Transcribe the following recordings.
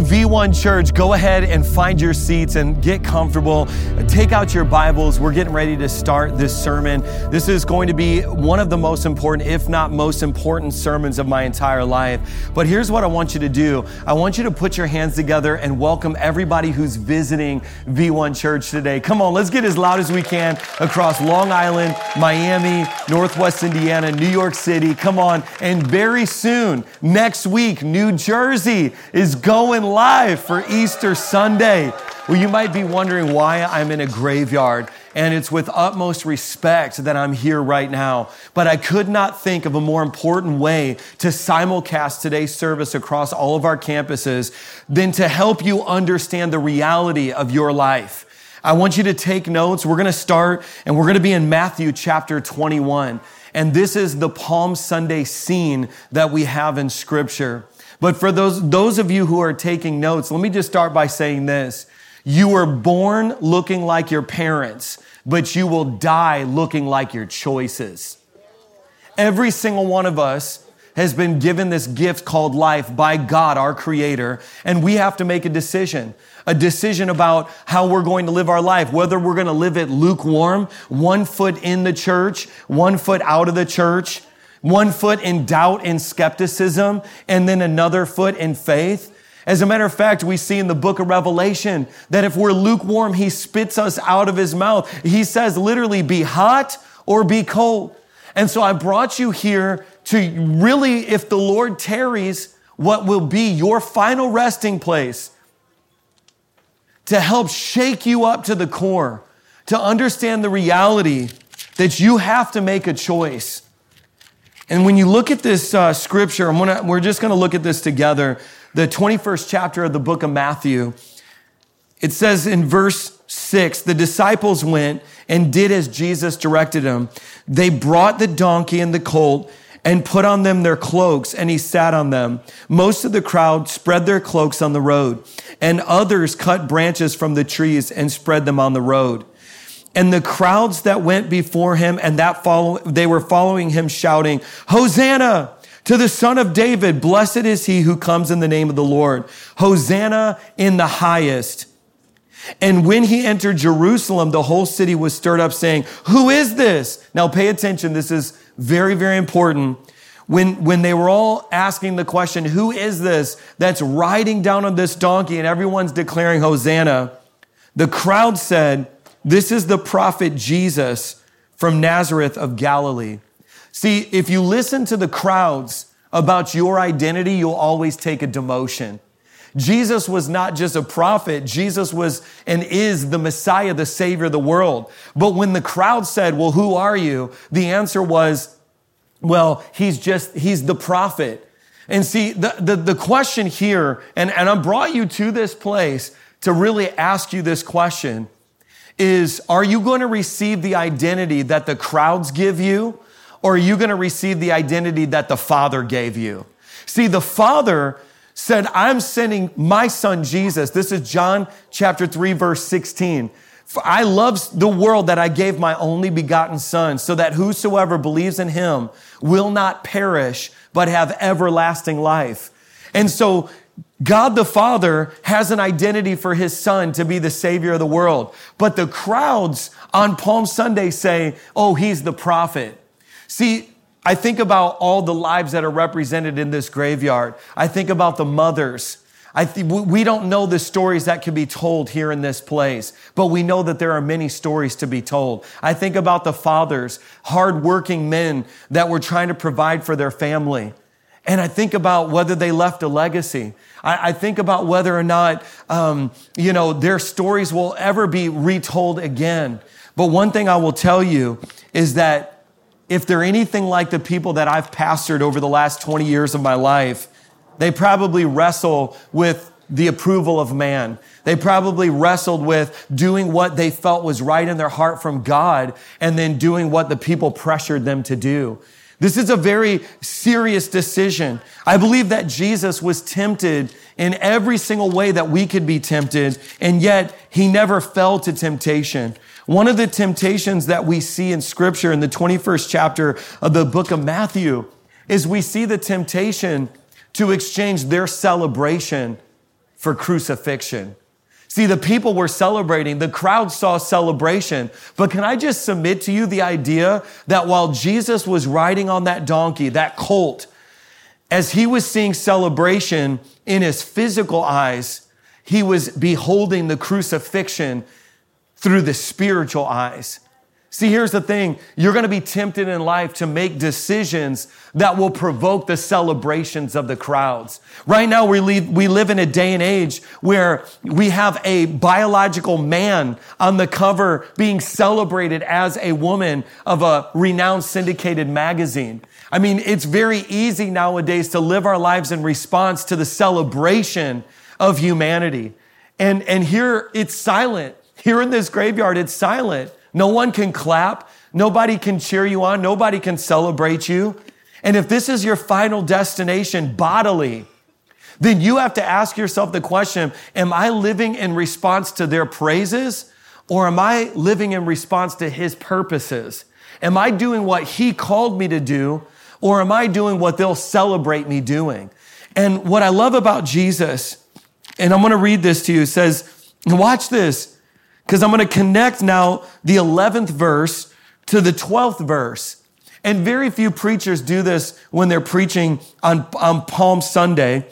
V1 Church, go ahead and find your seats and get comfortable. Take out your Bibles. We're getting ready to start this sermon. This is going to be one of the most important, if not most important sermons of my entire life. But here's what I want you to do. I want you to put your hands together and welcome everybody who's visiting V1 Church today. Come on, let's get as loud as we can across Long Island, Miami, Northwest Indiana, New York City. Come on. And very soon, next week, New Jersey is going live for Easter Sunday. Well, you might be wondering why I'm in a graveyard, and it's with utmost respect that I'm here right now. But I could not think of a more important way to simulcast today's service across all of our campuses than to help you understand the reality of your life. I want you to take notes. We're going to start, and we're going to be in Matthew chapter 21. And this is the Palm Sunday scene that we have in Scripture. But for those of you who are taking notes, let me just start by saying this. You were born looking like your parents, but you will die looking like your choices. Every single one of us has been given this gift called life by God, our Creator, and we have to make a decision about how we're going to live our life, whether we're going to live it lukewarm, 1 foot in the church, 1 foot out of the church, 1 foot in doubt and skepticism, and then another foot in faith. As a matter of fact, we see in the book of Revelation that if we're lukewarm, he spits us out of his mouth. He says literally, be hot or be cold. And so I brought you here to really, if the Lord tarries, what will be your final resting place, to help shake you up to the core, to understand the reality that you have to make a choice. And when you look at this scripture, we're just going to look at this together. The 21st chapter of the book of Matthew, it says in verse 6, the disciples went and did as Jesus directed them. They brought the donkey and the colt and put on them their cloaks, and he sat on them. Most of the crowd spread their cloaks on the road, and others cut branches from the trees and spread them on the road. And the crowds that went before him and they were following him shouting, Hosanna to the Son of David. Blessed is he who comes in the name of the Lord. Hosanna in the highest. And when he entered Jerusalem, the whole city was stirred up saying, who is this? Now pay attention. This is very, very important. When they were all asking the question, who is this that's riding down on this donkey? And everyone's declaring Hosanna. The crowd said, this is the prophet Jesus from Nazareth of Galilee. See, if you listen to the crowds about your identity, you'll always take a demotion. Jesus was not just a prophet. Jesus was and is the Messiah, the Savior of the world. But when the crowd said, well, who are you? The answer was, well, he's the prophet. And see, the question here, and I brought you to this place to really ask you this question, is, are you going to receive the identity that the crowds give you, or are you going to receive the identity that the Father gave you? See, the Father said, I'm sending my son Jesus. This is John chapter 3, verse 16. For I love the world that I gave my only begotten son, so that whosoever believes in him will not perish, but have everlasting life. And so God the Father has an identity for his son to be the Savior of the world. But the crowds on Palm Sunday say, oh, he's the prophet. See, I think about all the lives that are represented in this graveyard. I think about the mothers. We don't know the stories that can be told here in this place, but we know that there are many stories to be told. I think about the fathers, hardworking men that were trying to provide for their family. And I think about whether they left a legacy. I think about whether or not, their stories will ever be retold again. But one thing I will tell you is that if they're anything like the people that I've pastored over the last 20 years of my life, they probably wrestle with the approval of man. They probably wrestled with doing what they felt was right in their heart from God and then doing what the people pressured them to do. This is a very serious decision. I believe that Jesus was tempted in every single way that we could be tempted, and yet he never fell to temptation. One of the temptations that we see in Scripture in the 21st chapter of the book of Matthew is we see the temptation to exchange their celebration for crucifixion. See, the people were celebrating. The crowd saw celebration. But can I just submit to you the idea that while Jesus was riding on that donkey, that colt, as he was seeing celebration in his physical eyes, he was beholding the crucifixion through the spiritual eyes. See, here's the thing. You're going to be tempted in life to make decisions that will provoke the celebrations of the crowds. Right now, we live in a day and age where we have a biological man on the cover being celebrated as a woman of a renowned syndicated magazine. I mean, it's very easy nowadays to live our lives in response to the celebration of humanity. And here it's silent. Here in this graveyard, it's silent. No one can clap. Nobody can cheer you on. Nobody can celebrate you. And if this is your final destination bodily, then you have to ask yourself the question, am I living in response to their praises, or am I living in response to his purposes? Am I doing what he called me to do, or am I doing what they'll celebrate me doing? And what I love about Jesus, and I'm going to read this to you, it says, watch this, because I'm going to connect now the 11th verse to the 12th verse. And very few preachers do this when they're preaching on Palm Sunday,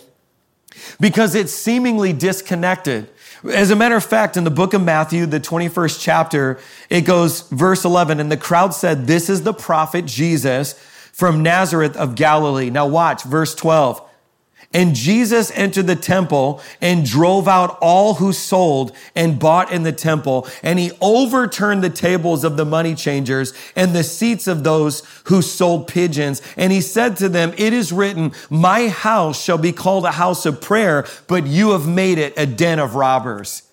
because it's seemingly disconnected. As a matter of fact, in the book of Matthew, the 21st chapter, it goes, verse 11, and the crowd said, this is the prophet Jesus from Nazareth of Galilee. Now watch, verse 12. And Jesus entered the temple and drove out all who sold and bought in the temple. And he overturned the tables of the money changers and the seats of those who sold pigeons. And he said to them, it is written, my house shall be called a house of prayer, but you have made it a den of robbers.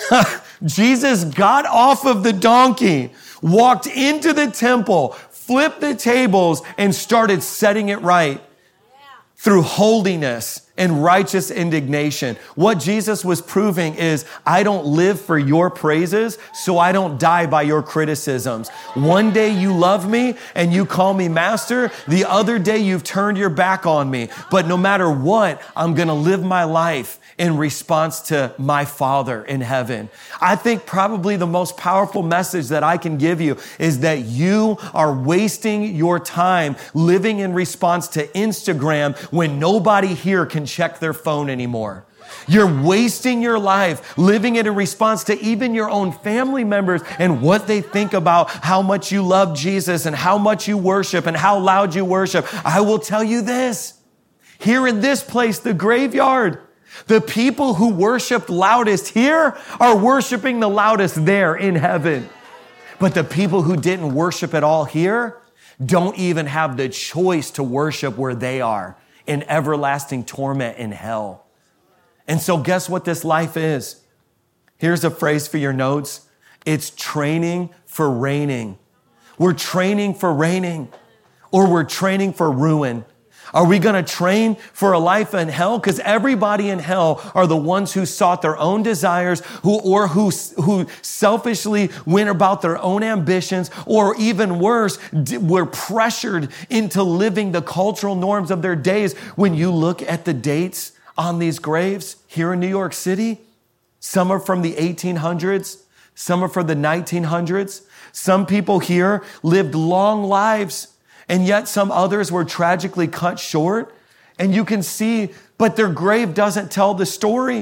Jesus got off of the donkey, walked into the temple, flipped the tables, and started setting it right through holiness and righteous indignation. What Jesus was proving is, I don't live for your praises, so I don't die by your criticisms. One day you love me and you call me master. The other day you've turned your back on me. But no matter what, I'm going to live my life in response to my Father in heaven. I think probably the most powerful message that I can give you is that you are wasting your time living in response to Instagram when nobody here can check their phone anymore. You're wasting your life living it in response to even your own family members and what they think about how much you love Jesus and how much you worship and how loud you worship. I will tell you this, here in this place, the graveyard, the people who worshiped loudest here are worshiping the loudest there in heaven. But the people who didn't worship at all here don't even have the choice to worship where they are, in everlasting torment in hell. And so guess what this life is? Here's a phrase for your notes. It's training for reigning. We're training for reigning, or we're training for ruin. Are we going to train for a life in hell? Because everybody in hell are the ones who sought their own desires, who selfishly went about their own ambitions, or even worse, were pressured into living the cultural norms of their days. When you look at the dates on these graves here in New York City, some are from the 1800s, some are from the 1900s. Some people here lived long lives, and yet some others were tragically cut short. And you can see, but their grave doesn't tell the story.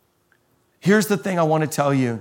Here's the thing I want to tell you.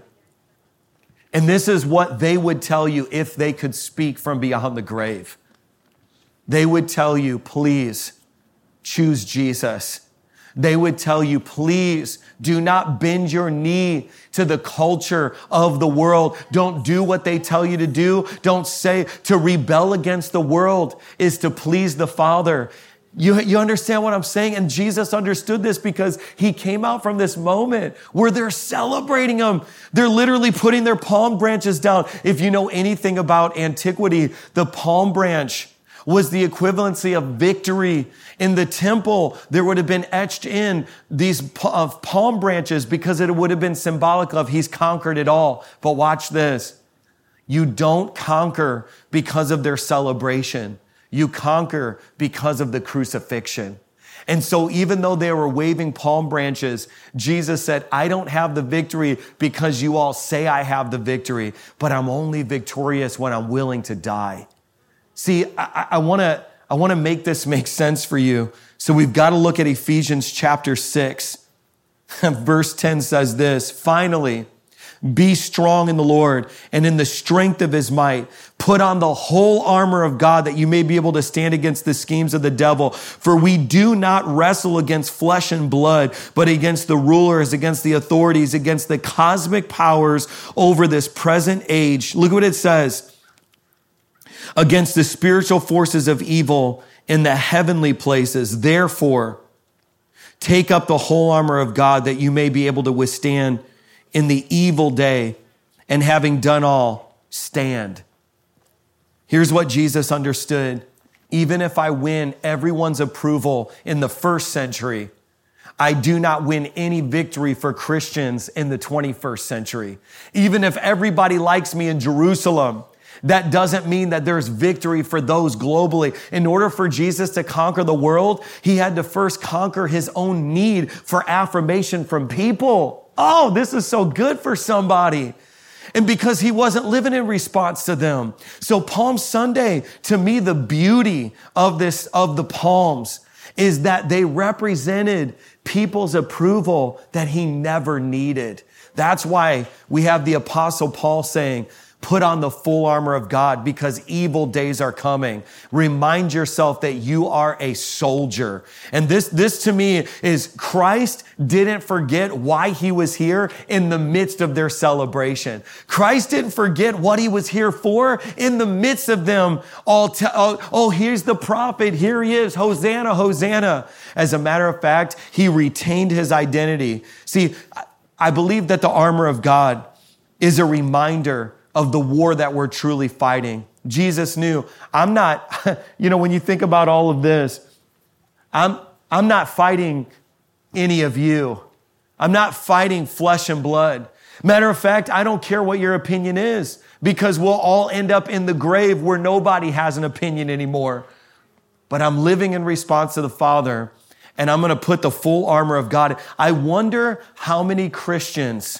And this is what they would tell you if they could speak from beyond the grave. They would tell you, please choose Jesus. They would tell you, please do not bend your knee to the culture of the world. Don't do what they tell you to do. Don't say to rebel against the world is to please the Father. You understand what I'm saying? And Jesus understood this because he came out from this moment where they're celebrating him. They're literally putting their palm branches down. If you know anything about antiquity, the palm branch was the equivalency of victory. In the temple, there would have been etched in these palm branches because it would have been symbolic of he's conquered it all. But watch this. You don't conquer because of their celebration. You conquer because of the crucifixion. And so even though they were waving palm branches, Jesus said, I don't have the victory because you all say I have the victory, but I'm only victorious when I'm willing to die. See, I want to make this make sense for you. So we've got to look at Ephesians chapter 6. Verse 10 says this, finally, be strong in the Lord and in the strength of his might. Put on the whole armor of God that you may be able to stand against the schemes of the devil. For we do not wrestle against flesh and blood, but against the rulers, against the authorities, against the cosmic powers over this present age. Look what it says. Against the spiritual forces of evil in the heavenly places. Therefore, take up the whole armor of God that you may be able to withstand in the evil day, and having done all, stand. Here's what Jesus understood. Even if I win everyone's approval in the first century, I do not win any victory for Christians in the 21st century. Even if everybody likes me in Jerusalem, that doesn't mean that there's victory for those globally. In order for Jesus to conquer the world, he had to first conquer his own need for affirmation from people. Oh, this is so good for somebody. And because he wasn't living in response to them. So Palm Sunday, to me, the beauty of the palms is that they represented people's approval that he never needed. That's why we have the Apostle Paul saying, put on the full armor of God because evil days are coming. Remind yourself that you are a soldier. And this to me is Christ didn't forget why he was here in the midst of their celebration. Christ didn't forget what he was here for in the midst of them all here's the prophet. Here he is. Hosanna, Hosanna. As a matter of fact, he retained his identity. See, I believe that the armor of God is a reminder of the war that we're truly fighting. Jesus knew, I'm not, when you think about all of this, I'm not fighting any of you. I'm not fighting flesh and blood. Matter of fact, I don't care what your opinion is because we'll all end up in the grave where nobody has an opinion anymore. But I'm living in response to the Father and I'm going to put the full armor of God. I wonder how many Christians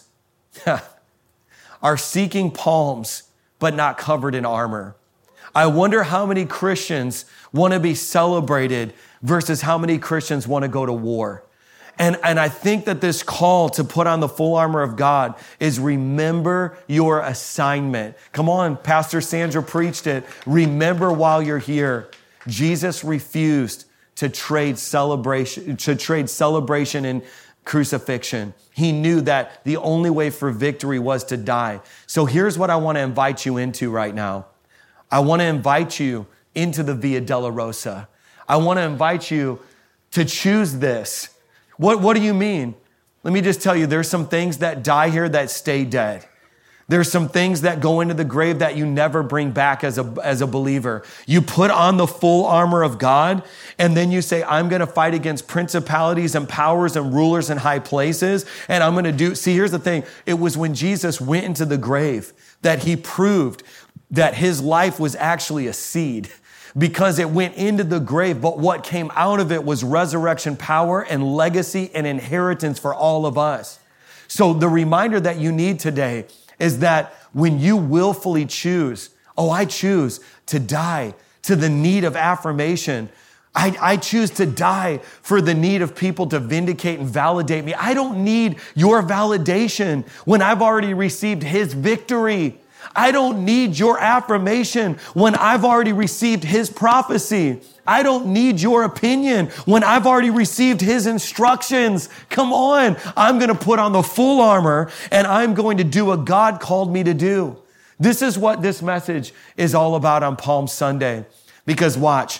are seeking palms, but not covered in armor. I wonder how many Christians want to be celebrated versus how many Christians want to go to war. And I think that this call to put on the full armor of God is remember your assignment. Come on, Pastor Sandra preached it. Remember while you're here. Jesus refused to trade celebration and crucifixion. He knew that the only way for victory was to die. So here's what I want to invite you into right now. I want to invite you into the Via Dolorosa. I want to invite you to choose this. What do you mean? Let me just tell you, there's some things that die here that stay dead. There's some things that go into the grave that you never bring back as a believer. You put on the full armor of God, and then you say, I'm going to fight against principalities and powers and rulers in high places, and I'm going to see, here's the thing. It was when Jesus went into the grave that he proved that his life was actually a seed because it went into the grave, but what came out of it was resurrection power and legacy and inheritance for all of us. So the reminder that you need today is that when you willfully choose, I choose to die to the need of affirmation. I choose to die for the need of people to vindicate and validate me. I don't need your validation when I've already received his victory. I don't need your affirmation when I've already received his prophecy. I don't need your opinion when I've already received his instructions. Come on. I'm going to put on the full armor and I'm going to do what God called me to do. This is what this message is all about on Palm Sunday. Because watch,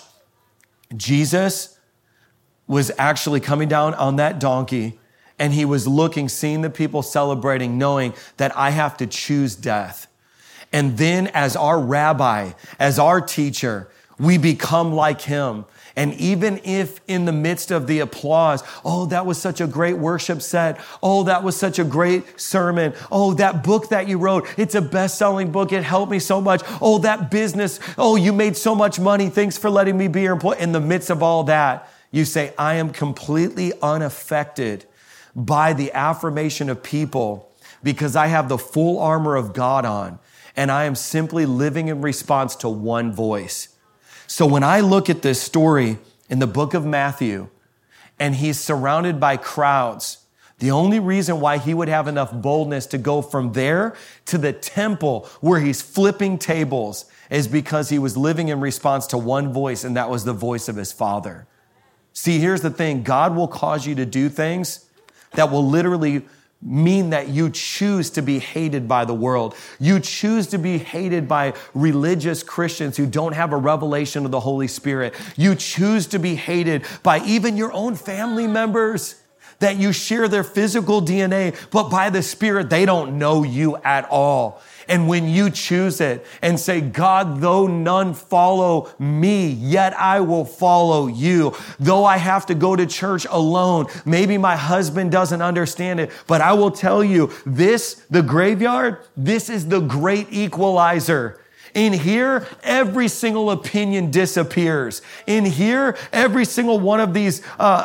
Jesus was actually coming down on that donkey and he was seeing the people celebrating, knowing that I have to choose death. And then as our rabbi, as our teacher, we become like him. And even if in the midst of the applause, that was such a great worship set. That was such a great sermon. That book that you wrote, it's a best-selling book. It helped me so much. That business, you made so much money. Thanks for letting me be your employee. In the midst of all that, You say, I am completely unaffected by the affirmation of people because I have the full armor of God on, and I am simply living in response to one voice. So when I look at this story in the book of Matthew, and he's surrounded by crowds, the only reason why he would have enough boldness to go from there to the temple where he's flipping tables is because he was living in response to one voice, and that was the voice of his Father. See, here's the thing. God will cause you to do things that will literally mean that you choose to be hated by the world. You choose to be hated by religious Christians who don't have a revelation of the Holy Spirit. You choose to be hated by even your own family members that you share their physical DNA, but by the Spirit, they don't know you at all. And when you choose it and say, God, though none follow me, yet I will follow you. Though I have to go to church alone, maybe my husband doesn't understand it, but I will tell you this, the graveyard, this is the great equalizer. In here, every single opinion disappears. In here, every single one of these,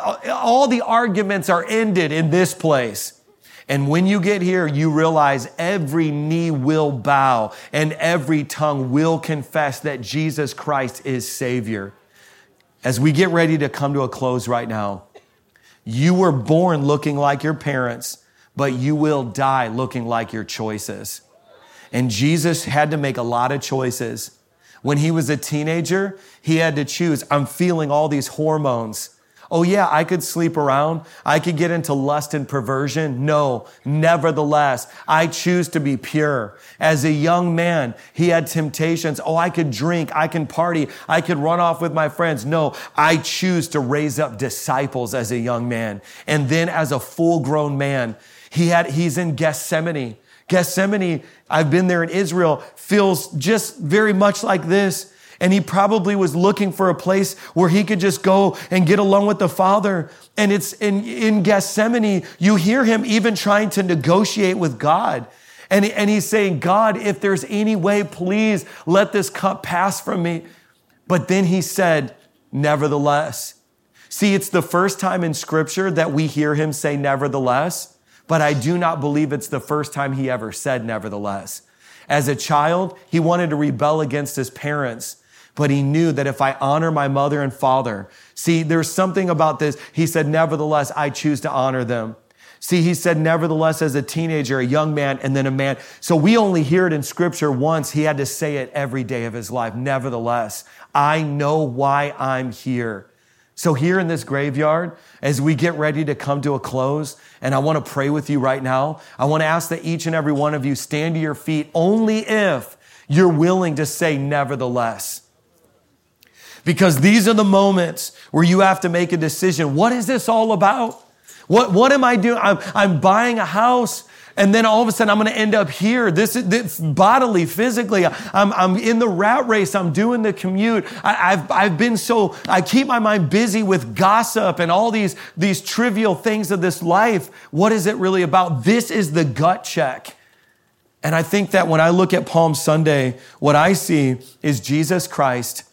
all the arguments are ended in this place. And when you get here, you realize every knee will bow and every tongue will confess that Jesus Christ is Savior. As we get ready to come to a close right now, you were born looking like your parents, but you will die looking like your choices. And Jesus had to make a lot of choices. When he was a teenager, he had to choose. I'm feeling all these hormones. Oh yeah, I could sleep around. I could get into lust and perversion. No, nevertheless, I choose to be pure. As a young man, he had temptations. Oh, I could drink. I can party. I could run off with my friends. No, I choose to raise up disciples as a young man. And then as a full-grown man, he's in Gethsemane. Gethsemane, I've been there in Israel, feels just very much like this. And he probably was looking for a place where he could just go and get along with the Father. And it's in Gethsemane, you hear him even trying to negotiate with God. And he's saying, God, if there's any way, please let this cup pass from me. But then he said, nevertheless. See, it's the first time in Scripture that we hear him say nevertheless, but I do not believe it's the first time he ever said nevertheless. As a child, he wanted to rebel against his parents. But he knew that if I honor my mother and father, see, there's something about this. He said, nevertheless, I choose to honor them. See, he said, nevertheless, as a teenager, a young man, and then a man. So we only hear it in Scripture once. He had to say it every day of his life. Nevertheless, I know why I'm here. So here in this graveyard, as we get ready to come to a close, and I want to pray with you right now, I want to ask that each and every one of you stand to your feet only if you're willing to say nevertheless. Because these are the moments where you have to make a decision. What is this all about? What am I doing? I'm buying a house, and then all of a sudden I'm going to end up here. This bodily, physically. I'm in the rat race. I'm doing the commute. I keep my mind busy with gossip and all these trivial things of this life. What is it really about? This is the gut check. And I think that when I look at Palm Sunday, what I see is Jesus Christ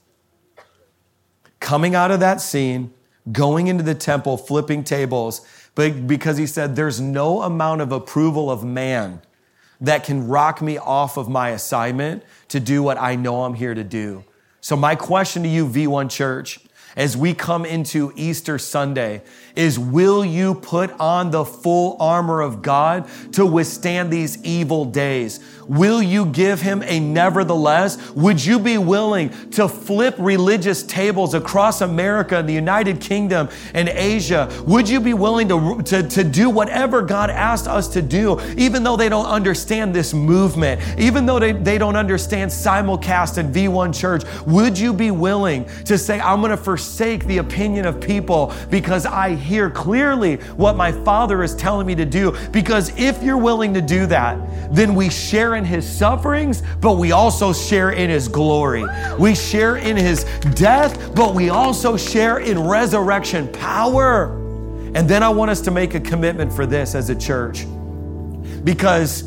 coming out of that scene, going into the temple, flipping tables, but because he said, there's no amount of approval of man that can rock me off of my assignment to do what I know I'm here to do. So my question to you, V1 Church, as we come into Easter Sunday, is will you put on the full armor of God to withstand these evil days? Will you give him a nevertheless? Would you be willing to flip religious tables across America and the United Kingdom and Asia? Would you be willing to do whatever God asked us to do, even though they don't understand this movement, even though they don't understand simulcast and V1 Church? Would you be willing to say, I'm going to forsake the opinion of people because I hear clearly what my Father is telling me to do? Because if you're willing to do that, then we share in his sufferings, but we also share in his glory. We share in his death, but we also share in resurrection power. And then I want us to make a commitment for this as a church. Because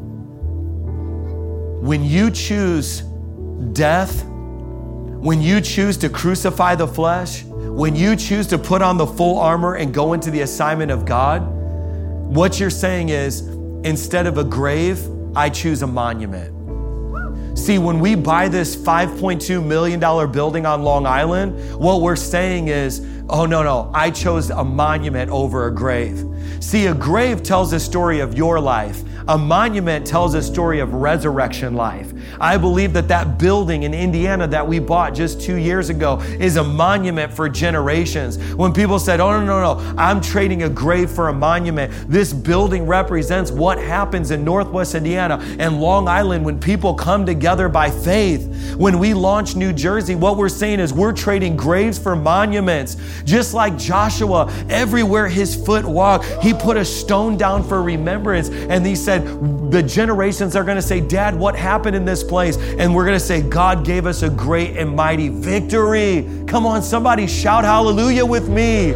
when you choose death, when you choose to crucify the flesh, When you choose to put on the full armor and go into the assignment of God, what you're saying is, instead of a grave, I choose a monument. See, when we buy this $5.2 million building on Long Island, what we're saying is, oh, no, I chose a monument over a grave. See, a grave tells a story of your life. A monument tells a story of resurrection life. I believe that building in Indiana that we bought just 2 years ago is a monument for generations. When people said, oh, no, I'm trading a grave for a monument, this building represents what happens in Northwest Indiana and Long Island when people come together by faith. When we launch New Jersey, what we're saying is we're trading graves for monuments. Just like Joshua, everywhere his foot walked, he put a stone down for remembrance. And he said, the generations are going to say, Dad, what happened in this place? And we're going to say, God gave us a great and mighty victory. Come on, somebody shout hallelujah with me.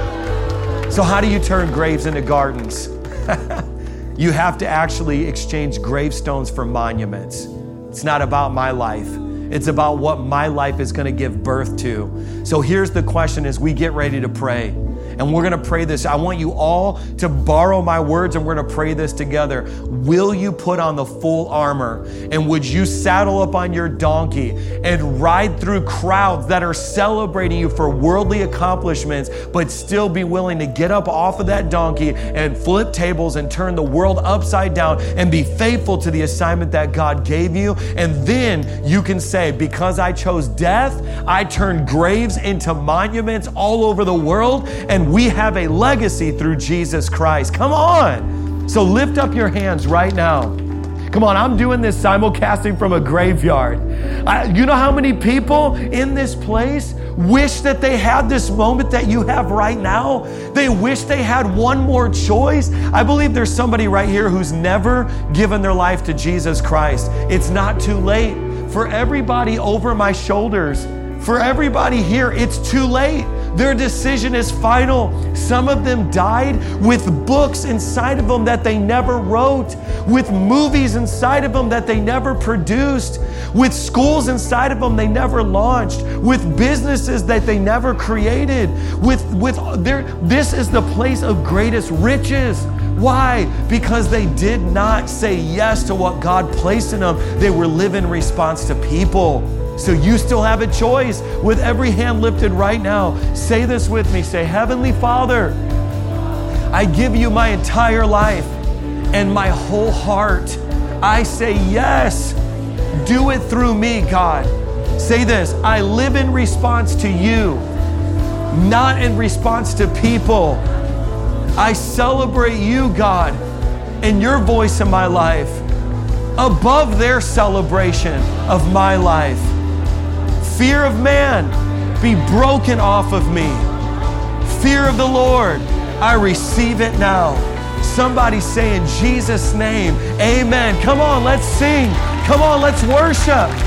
So how do you turn graves into gardens? You have to actually exchange gravestones for monuments. It's not about my life. It's about what my life is going to give birth to. So here's the question as we get ready to pray. And we're going to pray this. I want you all to borrow my words and we're going to pray this together. Will you put on the full armor? And would you saddle up on your donkey and ride through crowds that are celebrating you for worldly accomplishments, but still be willing to get up off of that donkey and flip tables and turn the world upside down and be faithful to the assignment that God gave you? And then you can say, because I chose death, I turned graves into monuments all over the world, and we have a legacy through Jesus Christ. Come on. So lift up your hands right now. Come on, I'm doing this simulcasting from a graveyard. You know how many people in this place wish that they had this moment that you have right now? They wish they had one more choice. I believe there's somebody right here who's never given their life to Jesus Christ. It's not too late. For everybody over my shoulders, for everybody here, it's too late. Their decision is final. Some of them died with books inside of them that they never wrote, with movies inside of them that they never produced, with schools inside of them they never launched, with businesses that they never created, this is the place of greatest riches. Why? Because they did not say yes to what God placed in them. They were living in response to people. So you still have a choice. With every hand lifted right now, say this with me. Say, Heavenly Father, I give you my entire life and my whole heart. I say yes. Do it through me, God. Say this, I live in response to you, not in response to people. I celebrate you, God, and your voice in my life above their celebration of my life. Fear of man, be broken off of me. Fear of the Lord, I receive it now. Somebody say in Jesus' name, amen. Come on, let's sing. Come on, let's worship.